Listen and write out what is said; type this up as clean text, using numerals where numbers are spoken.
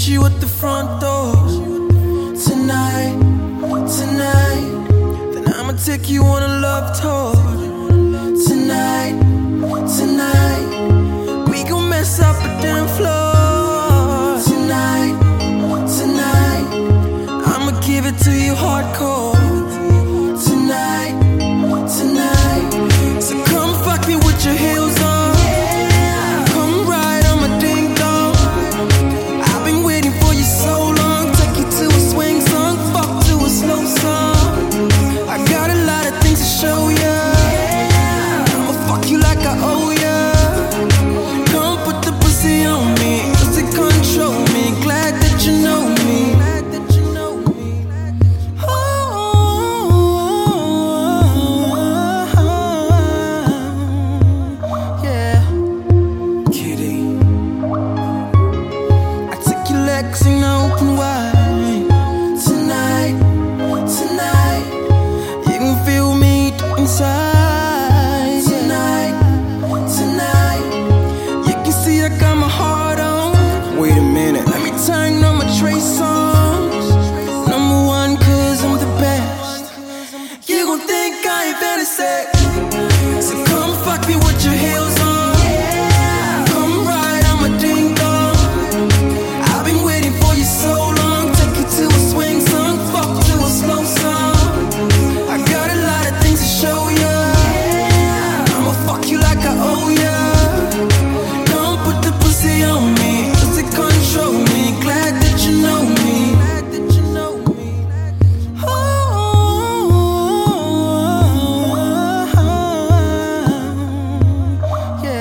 meet you at the front door. Tonight, then I'ma take you on a love tour. Tonight, we gon' mess up a damn floor. Tonight, I'ma give it to you hardcore. Tonight, so come fuck me with your heels on. Come ride on my ding dong. I've been waiting for you so long. Take you to a swing song, fuck to a slow song. I got a lot of things to show ya. I'ma fuck you like I owe ya. Come put the pussy on me, does it control me? Glad that you know me. And open wide. Tonight, you can feel me deep inside. Tonight, you can see I got my heart on. Wait a minute, let me turn on my Trace song.